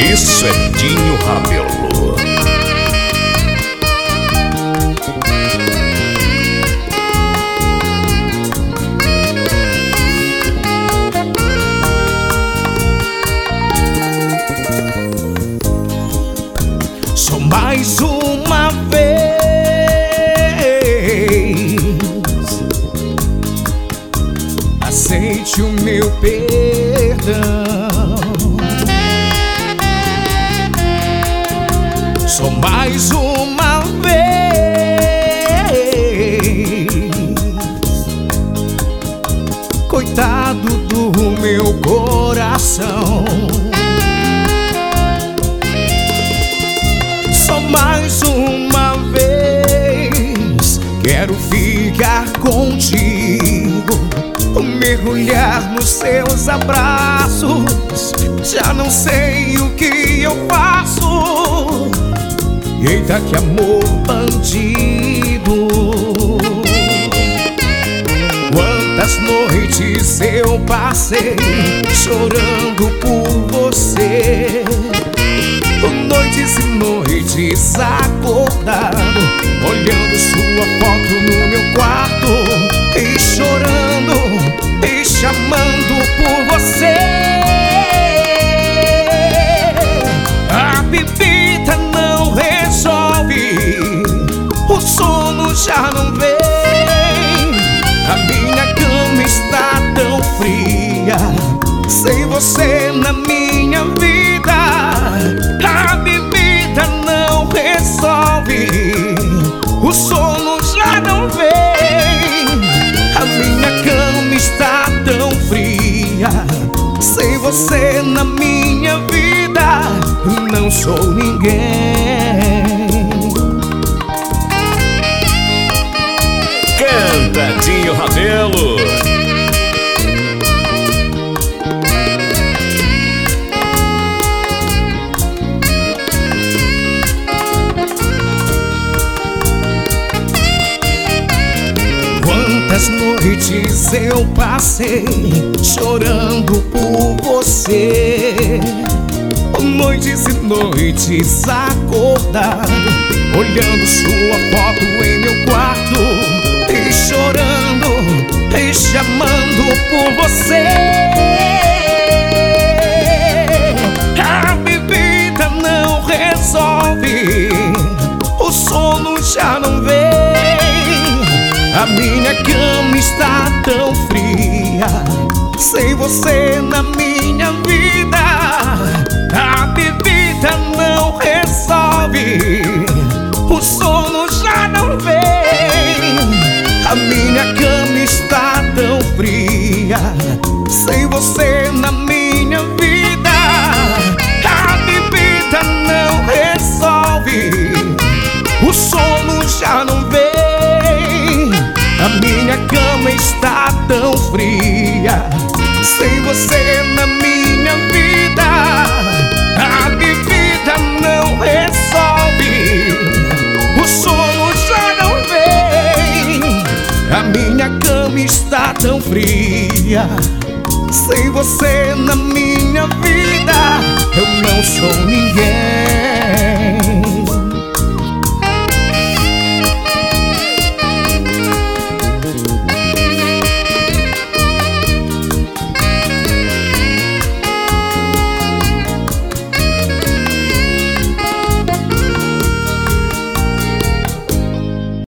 Isso é Dinho Rabelo. Só mais uma vez aceite o meu perdão. Só mais uma vez, coitado do meu coração. Só mais uma vez quero ficar contigo, mergulhar nos seus abraços. Já não sei o que eu faço. Eita, que amor bandido! Quantas noites eu passei chorando por você, noites e noites acordado, olhando sua foto no meu quarto e chorando e chamando por você. A bebida não resolve, o sono já não vem, a minha cama está tão fria, sem você na minha vida. A bebida não resolve, o sono já não vem, a minha cama está tão fria, sem você na minha vida, não sou ninguém. Canta Dinho Rabelo. Quantas noites eu passei chorando por você, noites e noites acordado, olhando sua foto em meu quarto e chorando e chamando por você. A bebida não resolve, o sono já não vem, a minha cama está tão fria, sem você na minha vida. A bebida não resolve, o sono já não vem, a minha cama está tão fria, sem você na minha vida. A bebida não resolve, o sono já não vem, a minha cama está tão fria, sem você na minha vida. A bebida não resolve, o sono já não vem, a minha cama está tão fria, sem você na minha vida, eu não sou ninguém.